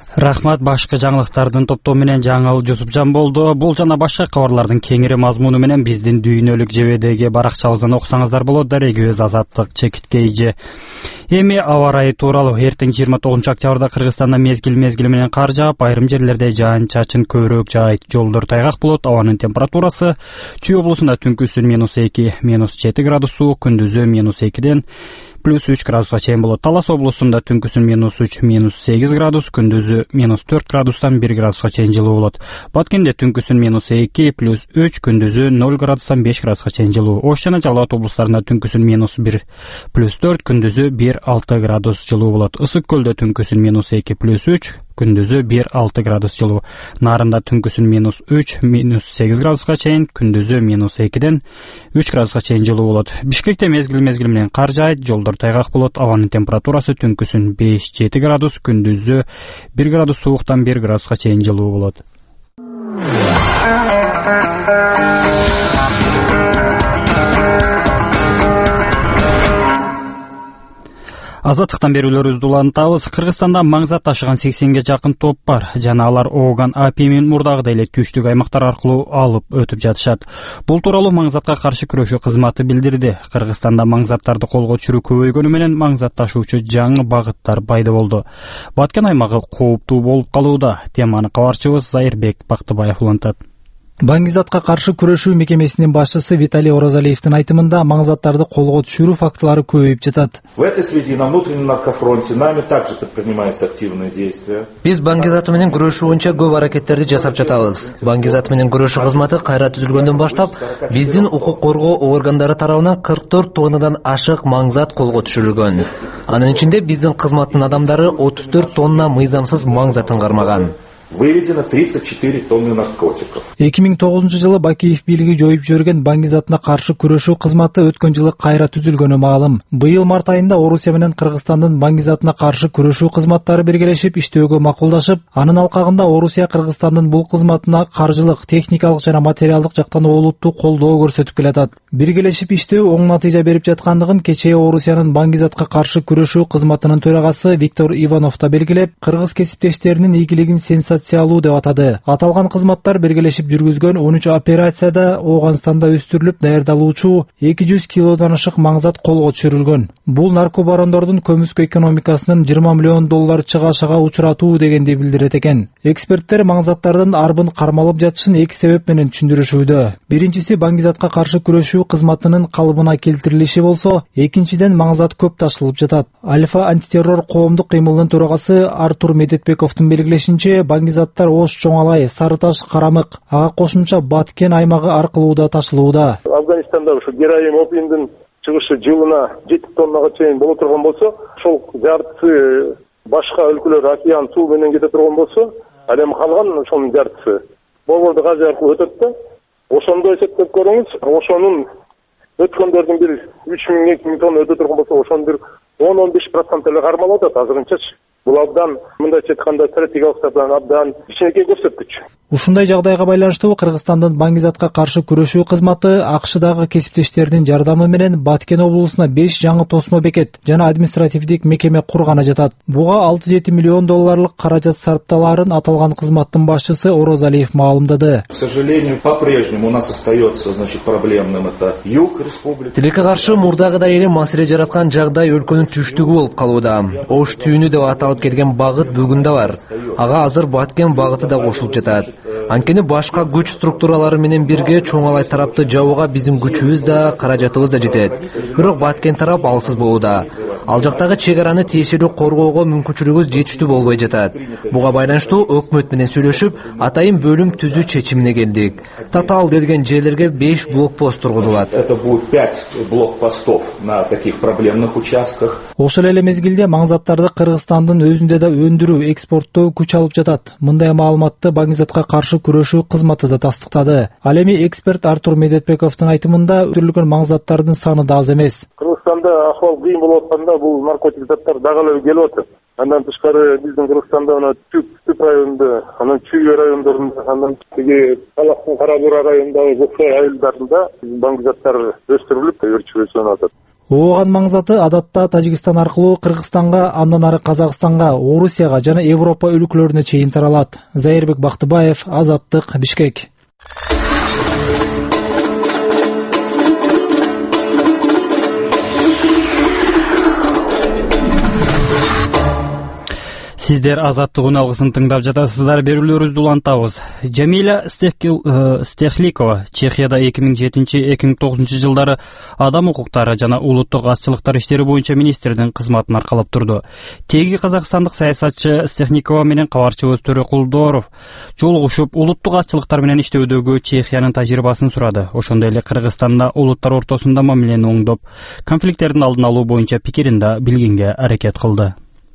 Рахмат, башкы жаңылыктардын топтому менен Жаңыл Жусупжан болду. Бул жана башка кабарлардын кеңири мазмуну менен биздин дүйнөлүк жебедеги баракчабыздан окусаңыздар болот. Дарегибиз Азаттык Чекиткейжи. Эми аба ырайы тууралуу. Эртең 29 октябрда Кыргызстанда мезгил менен кар жаап, айрым жерлерде жаан-чачын көбүрөөк жаайт. Жолдор тайгак болот. Абанын температурасы Чүй облусунда түнкүсүн -2, -7 градус суук, күндүзү -2ден +3 градуска чейин болот. Талас облусунда түнкүсүн -3, -8 градус, күндүзү -4 градустан 1 градуска чейин жылуу болот. Баткенде түнкүсүн -2, +3, күндүзү 0 градустан 5 градуска чейин жылуу. Ош жана Жалал Абад облустарында түнкүсүн -1, +4, күндүзү 1-6 градус жылуу болот. Ысык көлдө түнкүсүн -2, +3, күндүзү 1-6 градус жылуу. Нарында түнкүсүн -3, -8 градуска чейин, күндүзү -2ден 3 градуска чейин жылуу болот. Бишкекте мезгил менен кар жаайт, жолдор тайгак болот. Абанын температурасы түнкүсүн 5-7 градус, күндүзү 1 градус сууктан 1 градуска чейин жылуу болот. Азаттыктан берүүлөрүбүздү улантабыз. Кыргызстанда маңзат ташыган 80ге жакын топ бар жана алар Оган АПИ-мен мурдагыдай эле түштүк аймактар аркылуу алып өтүп жатышат. Бул тууралуу маңзатка каршы күрөшүү кызматы билдирди. Кыргызстанда маңзаттарды колго түшүрүү көбөйгөнү менен маңзат ташуучу жаңы багыттар пайда болду. Баткен аймагы кооптуу болуп калууда. Теманы кабарчыбыз Зайырбек Бактыбаев улантат. Баңгизатка каршы күрөшүү мекемесинин башчысы Виталий Оразалиевдин айтымында маңзаттарды колго түшүрүү фактылары көбөйүп жатат. В этой связи на внутреннем наркофронте нами также предпринимаются активные действия. Биз баңгизат менен күрөшүү боюнча көп аракеттерди жасап жатабыз. Баңгизат менен күрөшүү кызматы кайра түзүлгөндөн баштап, биздин укук коргоо органдары тарабынан 44 тоннадан ашык маңзат колго түшүрүлгөн. Анын ичинде биздин кызматтын адамдары 34 тонна мыйзамсыз маңзатын кармаган. Выведено 34 тонны наркотиков. 2009-жылы Бакиев бийлиги жоюп жиберген баңгизатына каршы күрөшүү кызматы өткөн жылы кайра түзүлгөнү маалым. Быйыл март айында Орусия менен Кыргызстандын баңгизатына каршы күрөшүү кызматтары биргелешип иштөөгө макулдашып, анын алкагында Орусия Кыргызстандын бул кызматына каржылык, техникалык жана материалдык жактан олуттуу колдоо көрсөтүп келатат. Биргелешип иштөө оң натыйжа берип жаткандыгын кечээ Орусиянын баңгизатка каршы күрөшүү кызматынын төрагасы Виктор Иванов да белгилеп, кыргыз кесиптештеринин ийгилигин сенсациялуу деп атады. Аталган кызматтар биргелешип жүргүзгөн 13 операцияда Ооганстанда өстүрүлүп даярдалуучу 200 килодан ашык маңзат колго түшүрүлгөн. Бул наркобарондордун көмүскө экономикасынын $20 миллион чыгашага учуратуу дегенди билдирет экен. Эксперттер маңзаттардын арбын кармалып жатышын эки себеп менен түшүндүрүшүүдө. Биринчиси баңгизатка каршы күрөшүү кызматынын калыбына келтирилиши болсо, экинчиден маңзат көп ташылып жатат. Альфа антитеррор коомдук кыймылынын төрагасы Артур Медетбековдун белгилешинче, баңгизаттар Ош, Чоңалай, Сарыташ, Карамык, ага кошумча Баткен аймагы аркылуу да ташылууда. Афганистанда ушу героин, опиумдун чыгышы жылына 7 тоннага чейин боло турган болсо, ошол жартысы башка өлкөлөр океан суу менен кете турган болсо, ал эми калган ошонун жартысы Борбордук Азия аркылуу өтөт да. Ошондо эсептеп көрүңүз, ошонун өткөндөрдүн бир 3000-2000 тонна өтө турган болсо, ошонун бир 10-15% эле кармалып атат азырынчачы. Бул абдан, мындайча айтканда, стратегиялык таптан абдан кичинекей көрсөткүч. Ушундай жагдайга байланыштуу Кыргызстандын баңгизатка каршы күрөшүү кызматы АКШдагы кесиптештеринин жардамы менен Баткен облусуна 5 жаңы тосмо бекет жана административдик мекеме курганы жатат. Буга $6-7 миллион каражат сарпталаарын аталган кызматтын башчысы Орозалиев маалымдады. К сожалению, по-прежнему у нас остается, проблемным это юг республики. Тилекке каршы мурдагыдай эле маселе жараткан жагдай өлкөнүн түштүгү болуп калууда. Ош түйүнү деп аталып келген багыт бүгүн да бар. Ага азыр Баткен багыты да кошулуп жатат. Анткени башка күч структуралары менен бирге Чоңалай тарапты жабууга биздин күчүбүз да, каражатыбыз да жетет. Бирок Баткен тарап алсыз болууда. Ал жактагы чек араны тиешелүү коргоого мүмкүнчүлүгүбүз жетиштүү болбой жатат. Буга байланыштуу өкмөт менен сүйлөшүп, атайын бөлүм түзүү чечимине келдик. Татаал делген жерлерге 5 блокпост тургузулат. Это будет 5 блокпостов на таких проблемных участках. Ошол эле мезгилде маңзаттарды Кыргызстандын өзүндө да өндүрүү, экспорттоо күч алып жатат. Мындай маалыматты баңгизатка каршы күрөшүү кызматы да тастыктады. Ал эми эксперт Артур Медетбековдун айтымында өндүрүлгөн маңзаттардын саны да аз эмес. Кыргызстанда ахвал кыйын болуп атканда бул наркотик заттар дагы эле келип атат. Андан тышкары биздин Кыргызстанда Түп районунда, анан Чүй райондорунда, анан Таластын Кара Бура районундагы Көксай айылдарында баңгизаттар өстүрүлүп, өрчүп өсүп атат. Ооган маңзаты адатта Тажикстан аркылуу Кыргызстанга, андан ары Казакстанга, Орусияга жана Европа өлкөлөрүнө чейин таралат. Зайырбек Бактыбаев, Азаттык, Бишкек. Сиздер Азаттык үналгысын тыңдап жатасыздар. Берүүлөрүбүздү улантабыз. Жамиля Стехликова Чехияда 2007-2009 жылдары адам укуктары жана улуттук азчылыктар иштери боюнча министрдин кызматын аркалап турду. Теги казакстандык саясатчы Стехликова менен кабарчыбыз Төрө Кулдоров жолугушуп, улуттук азчылыктар менен иштөөдөгү Чехиянын тажрыйбасын сурады. Ошондой эле Кыргызстанда улуттар ортосунда мамилени оңдоп, конфликттердин алдын алуу боюнча пикирин да билгенге аракет кылды.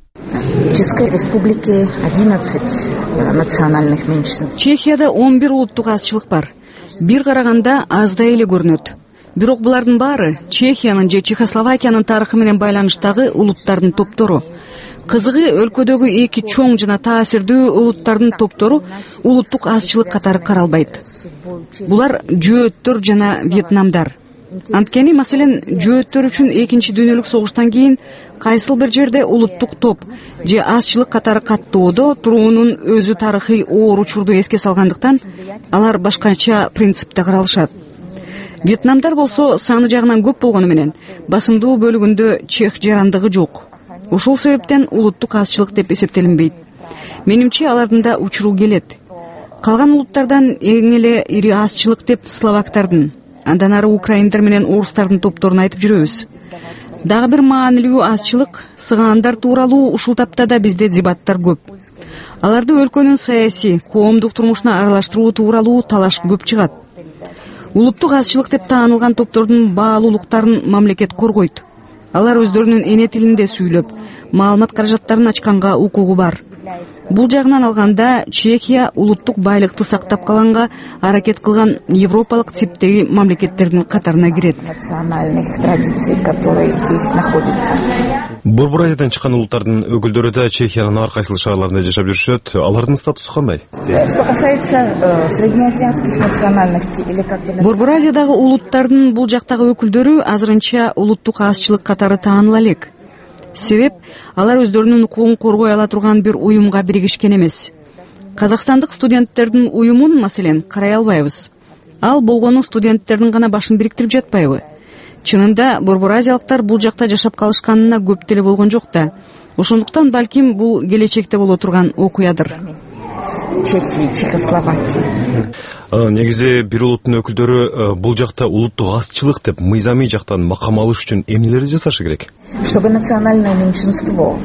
В Чешской Республике 11 национальных меньшинств. Чехияда 11 улуттук азчылык бар. Бир караганда аздай эле көрүнөт. Бирок булардын баары Чехиянын же Чехословакиянын тарыхы менен байланыштагы улуттардын топтору. Кызыгы, өлкөдөгү эки чоң жана таасирдүү улуттардын топтору улуттук азчылык катары каралбайт. Булар жөөттөр жана вьетнамдар. Анткени, маселен, жөөттөр үчүн экинчи дүйнөлүк согуштан кийин кайсыл бир жерде улуттук топ же азчылык катары каттоодо туруунун өзү тарыхый оор учурду эске салгандыктан алар башкача принципте каралышат. Вьетнамдар болсо саны жагынан көп болгону менен басымдуу бөлүгүндө чех жарандыгы жок. Ушул себептен улуттук азчылык деп эсептелинбейт. Менимче алардын да учуру келет. Калган улуттардан эң эле ири азчылык деп словактардын, андан ары украиндар менен орустардын топторун айтып жүрөбүз. Дагы бир маанилүү азчылык сыгаандар тууралуу ушул таптада бизде дебаттар көп. Аларды өлкөнүн саясий, коомдук турмушуна аралаштыруу тууралуу талаш көп чыгат. Улуттук азчылык деп таанылган топтордун баалуулуктарын мамлекет коргойт. Алар өздөрүнүн эне тилинде сүйлөп, маалымат каражаттарын ачканга укугу бар. Бул жагынан алганда Чехия улуттук байлыкты сактап калганга аракет кылган европалык типтеги мамлекеттердин катарына кирет. Национальных традиций, которые здесь находятся. Борбор Азиядан чыккан улуттардын өкүлдөрү да Чехиянын ар кайсыл шаарларында жашап жүрүшөт. Алардын статусу кандай? Что касается среднеазиатских национальностей или как бы... Борбор Азиядагы улуттардын бул жактагы өкүлдөрү азырынча улуттук азчылык катары тааныла элек. Себеп, алар өздөрүнүн укугун коргой ала турган бир уюмга биригишкен эмес. Казакстандык студенттердин уюмун, маселен, карай албайбыз. Ал болгону студенттердин гана башын бириктирип жатпайбы? Чынында борбор азиялыктар бул жакта жашап калышканына көп деле болгон жок да. Ошондуктан балким бул келечекте боло турган окуядыр. Чехия, Чехословакия. Негизи бир улуттун өкүлдөрү бул жакта улуттук азчылык деп мыйзамий жактан макам алыш үчүн эмнелерди жасашы керек? Чтобы национальное меньшинство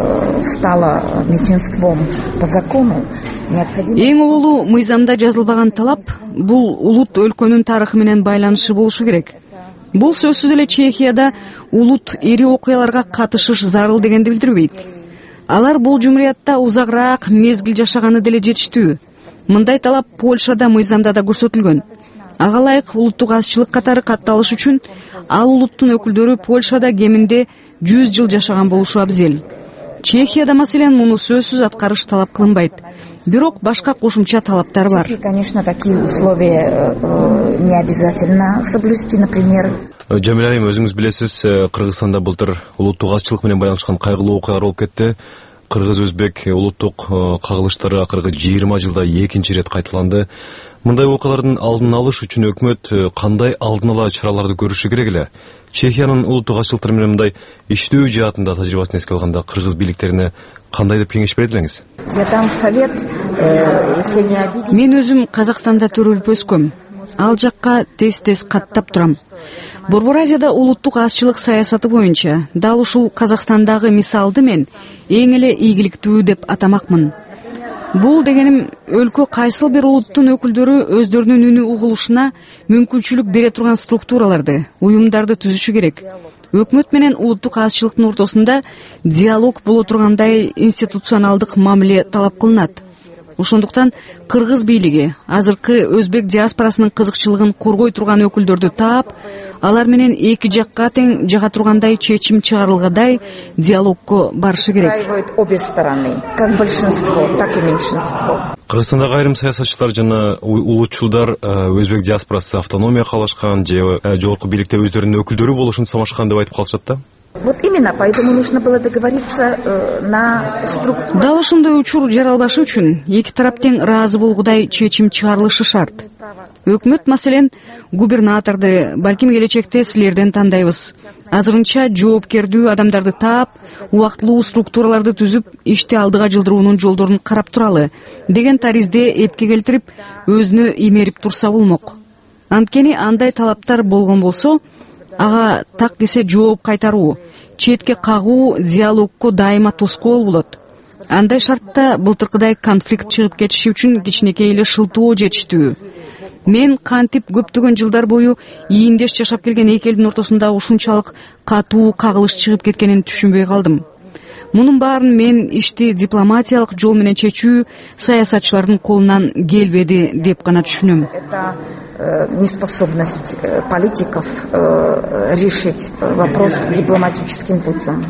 стало меньшинством по закону, необходимо... Эң улуу мыйзамда жазылбаган талап бул улут өлкөнүн тарыхы менен байланышы болушу керек. Бул сөзсүз эле Чехияда улут ири окуяларга катышыш зарыл дегенди билдирбейт. Алар бул жумуриятта узагыраак мезгил жашаганы деле жетиштүү. Мындай талап Польшада мыйзамда да көрсөтүлгөн. Ага ылайык улуттук азчылык катары катталыш үчүн ал улуттун өкүлдөрү Польшада кеминде 100 жыл жашаган болушу абзел. Чехияда маселен муну сөзсүз аткарыш талап кылынбайт. Бирок башка кошумча талаптар бар. Конечно, такие условия не обязательно соблюсти, например. Жамиля айым, өзүңүз билесиз, Кыргызстанда былтыр улуттук азчылык менен байланышкан кайгылуу окуялар болуп кетти. Кыргыз-өзбек улуттук кагылыштары акыркы 20 жылда экинчи ирет кайталанды. Мындай окуялардын алдын алыш үчүн өкмөт кандай алдын ала чараларды көрүшү керек эле? Чехиянын улуттук азчылыктар менен мындай иштөө жаатында тажрыйбасын эске алганда кыргыз бийликтерине кандай деп кеңеш берет элеңиз? Я дам совет, если не обидеть. Мен өзүм Казакстанда төрөлүп өскөм. Ал жакка тез-тез каттап турам. Борбор Азияда улуттук азчылык саясаты боюнча дал ушул Казакстандагы мисалды мен эң эле ийгиликтүү деп атамакмын. Бул дегеним өлкө кайсыл бир улуттун өкүлдөрү өздөрүнүн үнү угулушуна мүмкүнчүлүк бере турган структураларды, уюмдарды түзүшү керек. Өкмөт менен улуттук азчылыктын ортосунда диалог боло тургандай институционалдык мамиле талап кылынат. Ошондуктан кыргыз бийлиги азыркы өзбек диаспорасынын кызыкчылыгын коргой турган өкүлдөрдү таап, алар менен эки жакка тең жага тургандай чечим чыгарылгадай диалогко барышы керек. Обе стороны, как большинство, так и меньшинство. Кыргызстандагы айрым саясатчылар жана улутчулдар өзбек диаспорасы автономия каалашкан же жогорку бийликте өздөрүнүн өкүлдөрү болушун сомашкан деп айтып калышат да. Вот именно, поэтому нужно было договориться на структуру. Дал ошондой учур жаралбашы үчүн эки тарап тең ыраазы болгудай чечим чыгарылышы шарт. Өкмөт маселен губернаторду, балким келечекте силерден тандайбыз. Азырынча жоопкердүү адамдарды таап, убактылуу структураларды түзүп, ишти алдыга жылдыруунун жолдорун карап туралы деген таризде эпке келтирип, өзүнө имерип турса болмок. Анткени андай талаптар болгон болсо, ага так десе жооп кайтаруу, четке кагуу диалогко дайыма тоскоол болот. Андай шартта былтыркыдай конфликт чыгып кетиши үчүн кичинекей эле шылтоо жетиштүү. Мен кантип көптөгөн жылдар бою ийиндеш жашап келген эки элдин ортосунда ушунчалык катуу кагылыш чыгып кеткенин түшүнбөй калдым. Мунун баарын мен ишти дипломатиялык жол менен чечүү саясатчылардын колунан келбеди деп гана түшүнөм. Это неспособность политиков решить вопрос дипломатическим путем.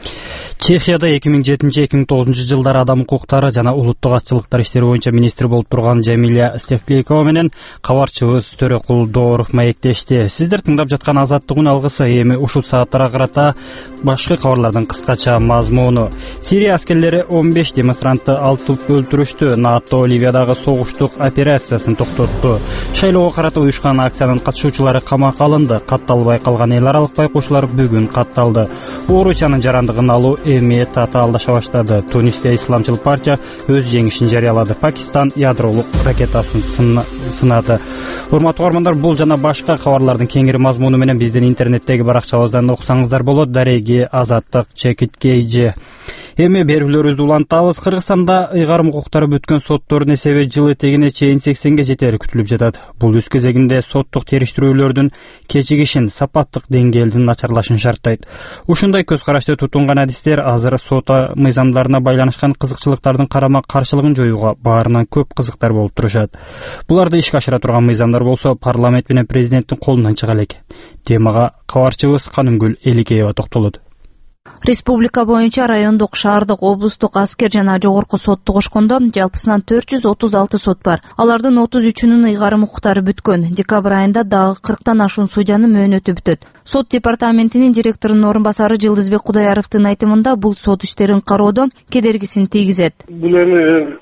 Чехияда 2007-2009 жылдары адам укуктары жана улуттук азчылыктар иштери боюнча министр болуп турган Жамиля Стекликова менен кабарчыбыз Төрөкул Дооров маектешти. Сиздер тыңдап жаткан Азаттыгын алгысы. Эми ушул сааттарга карата башка кабарлардын кыскача мазмуну. Сирия аскерлери 15 демонстрантты алтып өлтүрүштү. НАТО Ливиядагы согуштук операциясын токтотту. Шайлоого карата уюшкан акциянын катышуучулары камакка алынды. Катталбай калган эл аралык байкоочулар бүгүн катталды. Орусиянын жарандыгын алуу эми татаалдаша баштады. Тунисте исламчыл партия өз жеңишин жарыялады. Пакистан ядролук ракетасын сынады. Урматтуу угармандар, бул жана башка кабарлардын кеңири мазмуну менен биздин интернеттеги баракчабыздан окусаңыздар болот. Дареги Азаттык чекиткейжи. Эми берүүлөрүбүздү улантабыз. Кыргызстанда ыйгарым укуктары бүткөн соттордун эсеби жыл этегине чейин 80ге жетери күтүлүп жатат. Бул өз кезегинде соттук териштирүүлөрдүн кечигишин, сапаттык деңгээлдин начарлашын шарттайт. Ушундай көз карашты тутунган адистер азыр сот мыйзамдарына байланышкан кызыкчылыктардын карама каршылыгын жоюуга баарынан көп кызыктар болуп турушат. Буларды ишке ашыра турган мыйзамдар болсо парламент менен президенттин колунан чыга элек. Темага кабарчыбыз Канымгүл Эликеева токтолот. Республика боюнча райондук, шаардык, облустук аскер жана жогорку сотты кошкондо жалпысынан 436 сот бар. Алардын 33-үнүн ыйгарым укуктары бүткөн. Декабрь айында дагы 40тан ашуун судьянын мөөнөтү бүтөт. Сот департаментинин директорунун орун басары Жылдызбек Кудаяровдун айтымында бул сот иштерин кароодо кедергисин тийгизет. Бул эми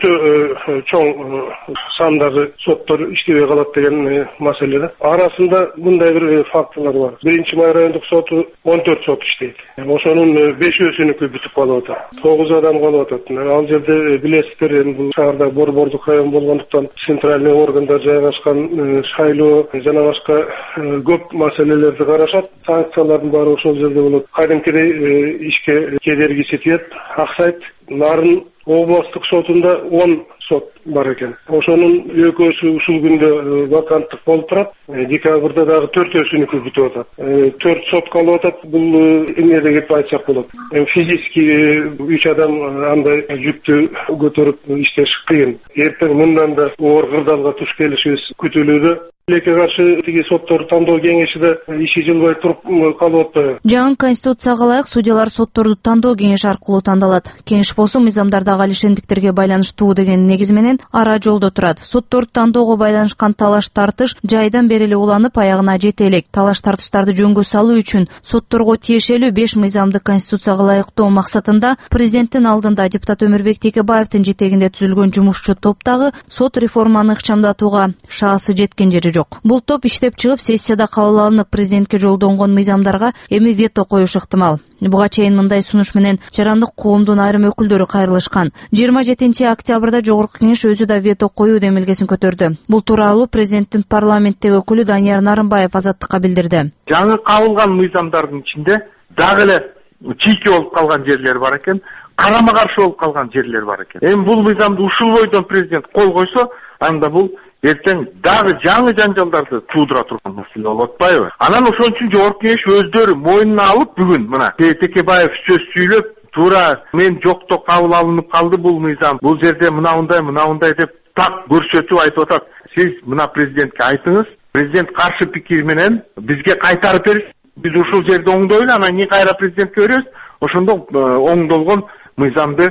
өтө чоң сандагы соттор иштебей калат деген маселе. Арасында мындай бир фактылар бар. 1-Май райондук соту 14 сот иштейт. Ошонун 5-өсүнүкү бүтүп калып атат. 9 адам калып атат. Ал жерде билесиздер, бул шаарда борбордук район болгондуктан центральный органдар жайгашкан, шайлоо жана башка көп маселелерди карашат. Санкциялардын баары ошол жерде болот. Кадимкидей ишке кедергиси тиет, аксайт. Нарын областык сотунда 10 сот бар экен. Ошонун экөөсү ушул күндө ваканттык болуп турат. Декабрда дагы 4-өсүнүкү бүтүп атат. 4 сот калып атат. Бул эмнеде деп айтсак болот. Физически 3 адам андай жүктү көтөрүп иштеш кыйын. Эртең мындан да оор кырдаалга туш келишибиз күтүлүүдө. Элекке каршы тиги сотторду тандоо кеңеши да иши жылбай туруп калып атпайбы? Жаңы конституцияга ылайык судьялар сотторду тандоо кеңеши аркылуу тандалат. Кеңеш болсо мыйзамдардагы алишендиктерге байланыштуу деген негиз менен ара жолдо турат. Сотторду тандоого байланышкан талаш тартыш жайдан бери эле уланып аягына жете элек. Талаш тартыштарды жөнгө салуу үчүн сотторго тиешелүү 5 мыйзамды конституцияга ылайыктоо максатында президенттин алдында депутат Өмүрбек Текебаевдин жетегинде түзүлгөн жумушчу топтагы сот реформаны ыкчамдатууга шаасы жеткен жери жок. Бул топ иштеп чыгып сессияда кабыл алынып президентке жолдонгон мыйзамдарга эми вето коюш ыктымал. Буга чейин мындай сунуш менен жарандык коомдун айрым өкүлдөрү кайрылышкан. 27 октябрда жогорку кеңеш өзү да вето коюу демилгесин көтөрдү. Бул тууралуу президенттин парламенттеги өкүлү Данияр Нарымбаев Азаттыкка билдирди. Жаңы кабылган мыйзамдардын ичинде дагы эле чийки болуп калган жерлер бар экен, карама каршы болуп калган жерлер бар экен. Эми бул мыйзамды ушул бойдон президент кол койсо, анда бул эртең дагы жаңы жанжалдарды туудура турган маселе болуп атпайбы? Анан ошон үчүн жогорку кеңеш өздөрү мойнуна алып бүгүн мына Текебаев сөз сүйлөп, туура мен жокто кабыл алынып калды бул мыйзам. Бул жерде мынандай деп так көрсөтүп айтып атат. Сиз мына президентке айтыңыз, президент каршы пикир менен бизге кайтарып берсин. Биз ушул жерде оңдойлу, анан кийин кайра президентке беребиз. Ошондо оңдолгон мыйзамды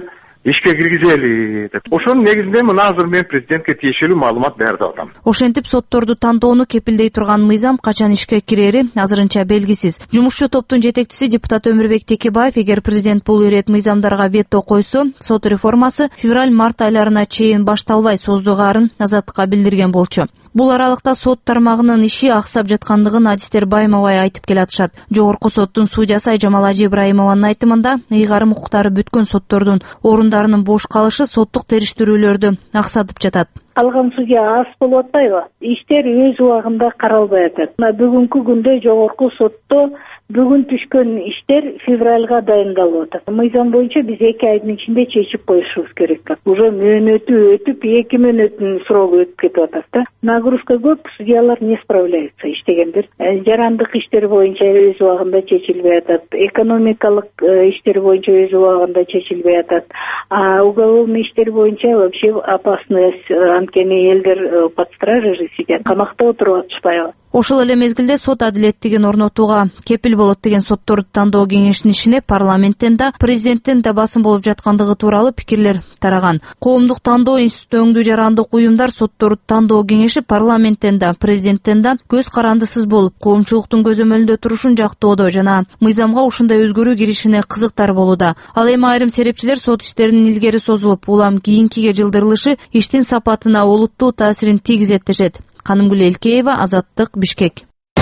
ишке киргизели деп. Ошонун негизинде мына азыр мен президентке тиешелүү маалымат берип атам. Ошентип сотторду тандоону кепилдей турган мыйзам качан ишке кирери азырынча белгисиз. Жумушчу топтун жетекчиси депутат Өмүрбек Текебаев эгер президент бул ирет мыйзамдарга вето койсо, сот реформасы февраль-март айларына чейин башталбай созулаарын Азаттыкка билдирген болчу. Бул аралыкта сот тармагынын иши аксап жаткандыгын адистер байма-бай айтып келатышат. Жогорку соттун судьясы Айжамал Ажи Ибраимованын айтымында, ыйгарым укуктары бүткөн соттордун орундарынын бош калышы соттук териштирүүлөрдү аксатып жатат. Алган судья аз болуп атпайбы? Иштер өз убагында каралбай атат. Бүгүнкү күндө жогорку сотто бүгүн түшкөн иштер февралга дайындалып атат. Мыйзам боюнча биз 2 айдын ичинде чечип коюшубуз керек. Уже мөөнөтү өтүп, 2 мөөнөттүн срогу өтүп кетип атат да. Нагрузка көп, судьялар не справляются иштегендер. Жарандык иштер боюнча өз убагында чечилбей атат. Экономикалык иштер боюнча өз убагында чечилбей атат. Уголовный иштер боюнча вообще опасность, анткени элдер под стражей сидят, камакта отуруп атышпайбы. Ошол эле мезгилде сот адилеттигин орнотууга кепил болот деген сотторду тандоо кеңешинин ишине парламенттен да, президенттен да басым болуп жаткандыгы тууралуу пикирлер тараган. Коомдук тандоо институту өңдүү жарандык уюмдар сотторду тандоо кеңеши парламенттен да, президенттен да көз карандысыз болуп, коомчулуктун көзөмөлүндө турушун жактоодо жана мыйзамга ушундай өзгөрүү киришине кызыктар болууда. Ал эми айрым серепчилер сот иштеринин илгери созулуп, улам кийинкиге жылдырылышы иштин сапатына олуттуу таасирин тийгизет дешет. Канымгүл Элкеева, Азаттык, Бишкек.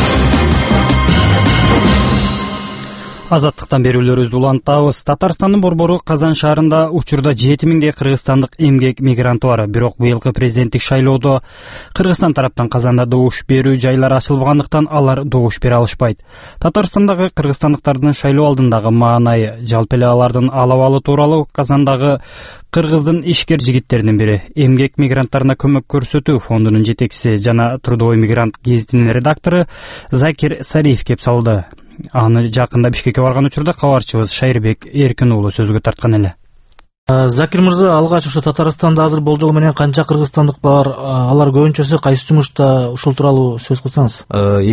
Азаттыктан берүүлөрүбүздү улантабыз. Татарстандын борбору Казан шаарында учурда 7000дей кыргызстандык эмгек мигранты бар. Бирок быйылкы президенттик шайлоодо Кыргызстан тараптан Казанда добуш берүү жайлары ачылбагандыктан алар добуш бере алышпайт. Татарстандагы кыргызстандыктардын шайлоо алдындагы маанайы, жалпы эле алардын алабалы тууралуу Казандагы кыргыздын ишкер жигиттеринин бири, эмгек мигранттарына көмөк көрсөтүү фондунун жетекчиси жана Трудовой мигрант гезитинин редактору Закир Сариев кеп салды. Аны жакында Бишкекке барган учурда кабарчыбыз Шайырбек Эркин уулу сөзгө тарткан эле. Закир мырза, алгач ошо Татарстанда азыр болжол менен канча кыргызстандык бар? Алар көбүнчөсү кайсы жумушта? Ушул тууралуу сөз кылсаңыз.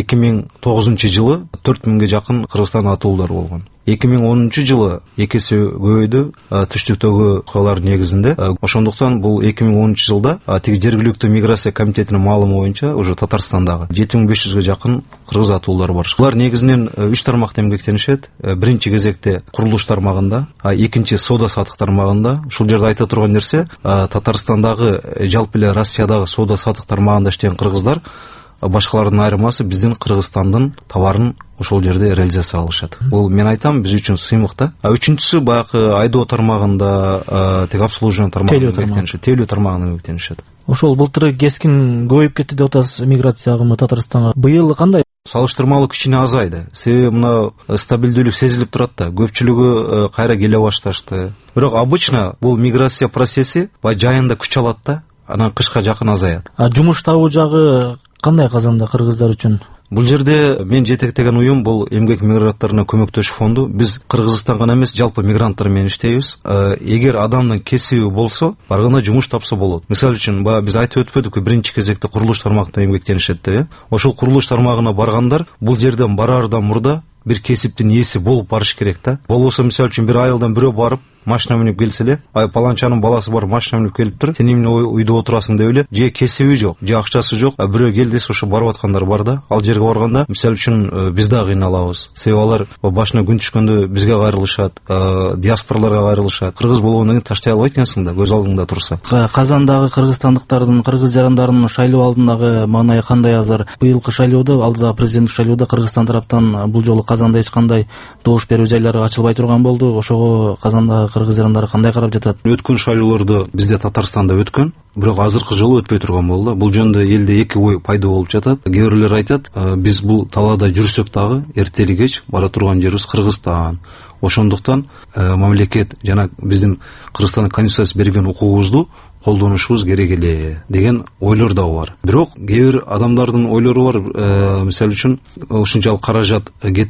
2009-жылы 4000ге жакын Кыргызстан атуулар болгон. 2010-жылы экесе көбөйдү түштүктөгү окуялар негизинде. Ошондуктан бул 2010-жылда тиги жергиликтүү миграция комитетинин маалымы боюнча уже Татарстандагы 7500ге жакын кыргыз атуулар бар. Булар негизинен 3 тармакта эмгектенишет. Биринчи кезекте курулуш тармагында, экинчи соода сатык тармагында. Ушул жерде айта турган нерсе, Татарстандагы жалпы эле Россиядагы соода сатык тармагында иштеген кыргыздар башкалардын айырмасы биздин Кыргызстандын товарын ошол жерде реализация кылышат. Бул мен айтам, биз үчүн сыймык да. Үчүнчүсү баягы айдоо тармагында, тег обслуживание тармагында, тейлөө тармагында эмгектенишет. Ошол былтыр кескин көбөйүп кетти деп атасыз миграция агымы Татарстанга. Быйыл кандай? Салыштырмалуу кичине азайды. Себеби мына стабилдүүлүк сезилип турат да. Көпчүлүгү кайра келе башташты. Бирок обычно бул миграция процесси жайында күч алат да, анан кышка жакын азаят. Жумуш табуу жагы кандай Казанда кыргыздар үчүн? Бул жерде мен жетектеген уюм бул эмгек мигранттарына көмөктөшүү фонду. Биз Кыргызстан гана эмес, жалпы мигранттар менен иштейбиз. Эгер адамдын кесиби болсо, барганда жумуш тапса болот. Мисалы үчүн, биз айтып өтпөдүкпү, биринчи кезекте курулуш тармагында эмгектенишет деп. Ошол курулуш тармагына баргандар бул жерден бараардан мурда бир кесиптин ээси болуп барыш керек да. Болбосо, мисалы үчүн, бир айылдан бирөө барып машина менеп келсе эле, паланчанын баласы бар машина менеп келиптир, сен эмне үйдө отурасың деп эле, же кесиби жок, же акчасы жок, бирөө кел десе ошо барып аткандар бар да. Ал жерге барганда, мисалы үчүн, биз да кыйналабыз. Себеби алар башына күн түшкөндө бизге кайрылышат, диаспораларга кайрылышат. Кыргыз болгондон кийин таштай албайт экенсиң да, көз алдыңда турса. Казандагы кыргызстандыктардын, кыргыз жарандарынын шайлоо алдындагы маанайы кандай азыр? Быйылкы шайлоодо, алдыда президенттик шайлоодо Кыргызстан тараптан бул жолу Казанда эч кандай добуш берүү жайлары ачылбай турган болду. Ошого Казандагы кыргыз жарандары кандай карап жатат? Өткөн шайлоолордо бизде Татарстанда өткөн, бирок азыркы жолу өтпөй турган болду. Бул жөнүндө элде эки ой пайда болуп жатат. Кээ бирлер айтат, биз бул талаада жүрсөк дагы эртели кеч бара турган жерибиз Кыргызстан. Ошондуктан мамлекет жана биздин Кыргызстандын конституциясы берген укугубузду колдонушубуз керек эле деген ойлор да бар. Бирок кээ бир адамдардын ойлору бар, мисалы үчүн ушунчалык каражат кетирип,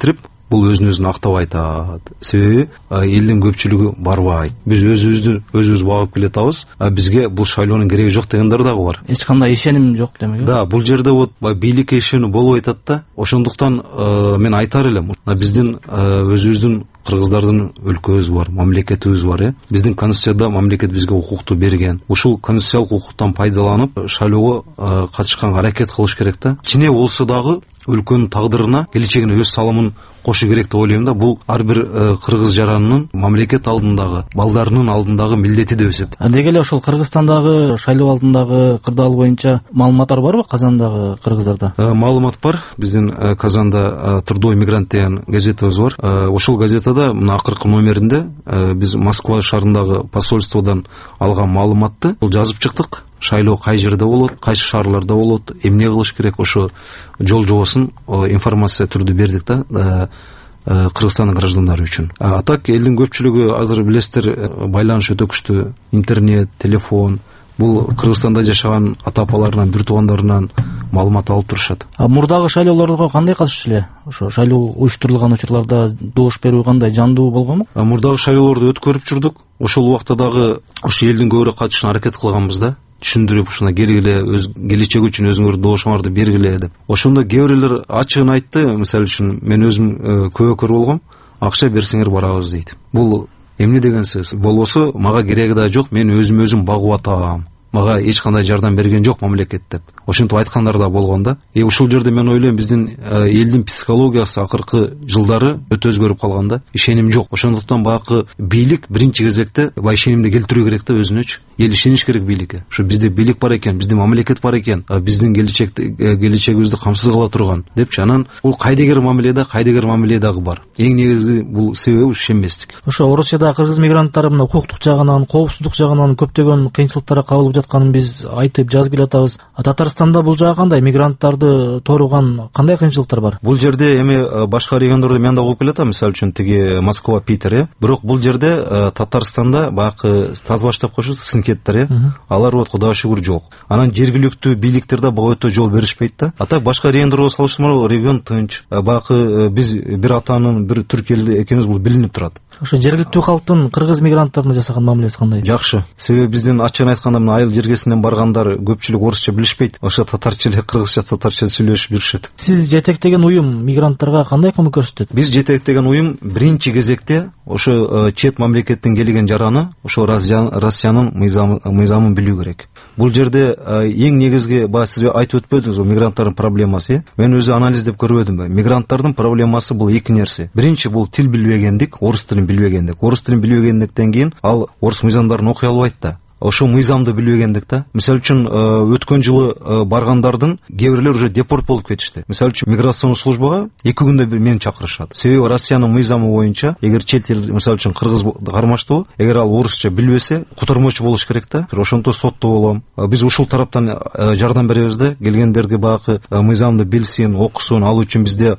бул өзүн актап айтат. Себеби элдин көпчүлүгү барбайт. Биз өзүбүз багып келатабыз, бизге бул шайлоонун кереги жок дегендер дагы бар. Эч кандай ишеним жок демек. Да, бул жерде вот бийликке ишенүү болбой атат да. Ошондуктан мен айтар элем, биздин өзүбүздүн кыргыздардын өлкөбүз бар, мамлекетибиз бар, биздин конституцияда мамлекет бизге укукту берген. Ушул конституциялык укуктан пайдаланып шайлоого катышканга аракет кылыш керек да. Кичине болсо дагы өлкөнүн тагдырына, келечегине өз салымын кошу керек деп ойлойм да. Бул ар бир кыргыз жаранынын мамлекет алдындагы, балдарынын алдындагы милдети деп эсептейм. Деги эле ошол Кыргызстандагы шайлоо алдындагы кырдаал боюнча маалыматтар барбы Казандагы кыргыздарда? Маалымат бар. Биздин Казанда Трудовой мигрант деген газетабыз бар. Ошол газетада мына акыркы номеринде биз Москва шаарындагы посольстводон алган маалыматты бул жазып чыктык. Шайлоо кай жерде болот, кайсы шаарларда болот, эмне кылыш керек, ошо жол жобосун информация түрдө бердик да Кыргызстандын граждандары үчүн. А так элдин көпчүлүгү азыр билесиздер, байланыш өтө күчтүү, интернет, телефон. Бул Кыргызстанда жашаган ата апаларынан, бир туугандарынан маалымат алып турушат. Мурдагы шайлоолорго кандай катышчу эле? Ошо шайлоо уюштурулган учурларда добуш берүү кандай, жандуу болгонбу? Мурдагы шайлоолорду өткөрүп жүрдүк. Ошол убакта дагы ошо элдин көбүрөөк катышына аракет кылганбыз да. Түшүндүрүп, ушуна келгиле, өз келечек үчүн өзүңөрдүн добушуңарды бергиле деп. Ошондо кээ бирлер ачыгын айтты. Мисалы үчүн мен өзүм көбөкөр болгом, акча берсеңер барабыз дейт. Бул эмне деген сөз? Болбосо мага кереги да жок, мен өзүм багып атам. Мага эч кандай жардам берген жок мамлекет деп. Ошентип айткандар да болгон да. Ушул жерде мен ойлойм, биздин элдин психологиясы акыркы жылдары өтө өзгөрүп калган да. Ишеним жок. Ошондуктан багы бийлик биринчи кезекте ишенимди келтирүү керек да өзүнөчү. Эл ишениш керек бийликке. Ушу бизде бийлик бар экен, биздин мамлекет бар экен, биздин келечегибизди камсыз кыла турган депчи. Анан бул кайдыгер мамиле дагы бар. Эң негизги бул себеби ишенбестик. Ошо Орусияда кыргыз мигранттары мына укуктук жагынан, коопсуздук жагынан көптөгөн кыйынчылыктарга кабылып жатканын биз айтып жазып келатабыз. Татарстанда бул жагы кандай? Мигранттарды тооруган кандай кыйынчылыктар бар? Бул жерде эми башка региондордо мен да угуп келатам, мисалы үчүн тиги Москва, Питер, бирок бул жерде Татарстанда багы тазбаш деп коюшат, синкеттер, алар вот Кудайга шүгүр жок. Анан жергиликтүү бийликтерде буга өтө жол беришпейт да. А так башка региондорго салыштырмалуу регион тынч. Багы биз бир атанын, бир түрк эл экенибиз бул билинип турат. Ошо жергиликтүү калктын кыргыз мигранттарына жасаган мамилеси кандай? Жакшы. Себеби биздин ачыгын айтканда мына айыл жергесинен баргандар көпчүлүк орусча билишпейт. Ошо татарча эле, кыргызча, татарча сүйлөшүп жүрүшөт. Сиз жетектеген уюм мигранттарга кандай көмөк көрсөтөт? Биз жетектеген уюм биринчи кезекте ошо чет мамлекеттен келген жараны, ошо Россиянын мыйзамын билүү керек. Бул жерде эң негизги, сиз айтып өтпөдүңүз, мигранттардын проблемасы. Мен өзү анализдеп көрбөдүм. Мигранттардын проблемасы бул эки нерсе. Биринчи бул тил билбегендик, орус тилин билбегендик. Орус тилин билбегендиктен кийин ал орус мыйзамдарын окуй албайт да. Ошо мыйзамды билбегендик да. Мисалы үчүн өткөн жылы баргандардын кээ бирлер уже депорт болуп кетишти. Мисалы үчүн миграцион службага 2 күндө бир мени чакырышат. Себеби Россиянын мыйзамы боюнча, эгер чет эл, мисалы үчүн кыргыз кармаштуу, эгер ал орусча билбесе, котормочу болуш керек да. Ошонто сотто болом. Биз ушул тараптан жардам беребиз да. Келгендерге багы мыйзамды билсин, окусун. Ал үчүн бизде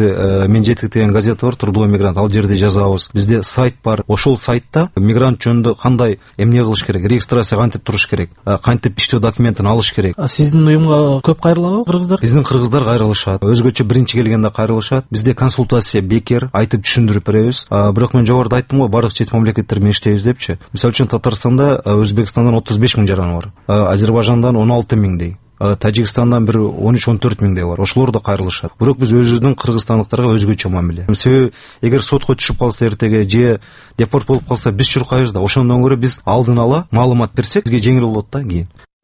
мен жетектеген газета бар, Трудовой мигрант, ал жерде жазабыз. Бизде сайт бар. Ошол сайтта мигрант жөнүндө кандай эмне кылыш керек, регистрация кантип туруш керек, кантип иштөө документин алыш керек. Сиздин уюмга көп кайрылабы кыргыздар? Биздин кыргыздар кайрылышат. Өзгөчө биринчи келгенде кайрылышат. Бизде консультация бекер, айтып түшүндүрүп беребиз. Бирок мен жогоруда айттым го, бардык чет мамлекеттер менен иштейбиз депчи. Мисалы үчүн Татарстанда, Өзбекстандан 35 000 жаран бар. Азербайжандан 16 000дей. Тажикстандан бир 13-14 миңдей бар. Ошолор да кайрылышат. Бирок биз өзүбүздүн кыргызстандыктарга өзгөчө мамиле. Себеби эгер сотко түшүп калса эртеге же депорт болуп калса биз чуркайбыз да. Ошондон көрө биз алдын ала маалымат берсек, бизге жеңил болот да кийин.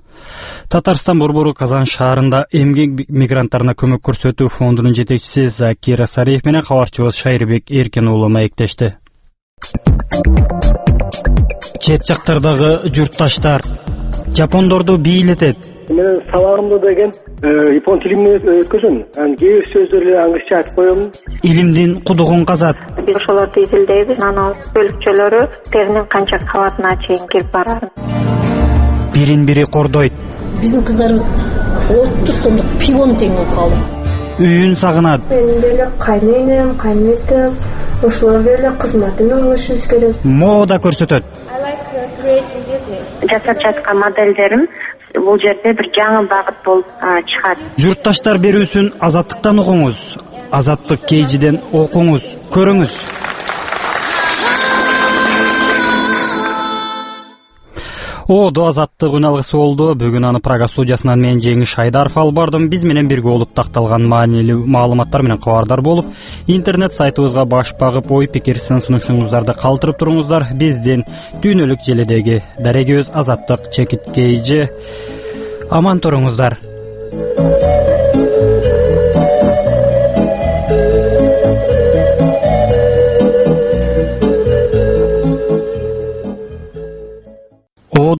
Татарстан борбору Казан шаарында эмгек мигранттарына көмөк көрсөтүү фондунун жетекчиси Закир Сариев менен кабарчыбыз Шайырбек Эркен уулу маектешти. Чет жактардагы журтташтар жапондорду бийлетет. Мен сабагымда деген япон тилин өткөзөм. Кээ бир сөздөрдү англисче айтып коем. Илимдин кудугун казат. Биз ошолорду изилдейбиз. Анын бөлүкчөлөрү теринин канча кабатына чейин кирип барат. Бирин-бири кордойт. Биздин кыздарыбыз 30 сомдук пивон тең болуп калды. Үйүн сагынат. Мен деле кайненем, кайнетем, ошолор деле кызматыны кылышыбыз керек. Мода көрсөтөт. Жасап жаткан моделдерим бул жерде бир жаңы багыт болуп чыгат. Журтташтар берүүсүн азаттыктан угуңуз. Азаттык KG'ден окуңуз, көрүңүз. Оодо Азаттык үн алгысы болду. Бүгүн аны Прага студиясынан мен Жеңиш Айдаров алып бардым. Биз менен бирге болуп такталган маанилүү маалыматтар менен кабардар болуп, интернет сайтыбызга баш багып, ой пикирсин сунушуңуздарды калтырып туруңуздар. Биздин дүйнөлүк желедеги дарегибиз Азаттык _KG. Аман туруңуздар.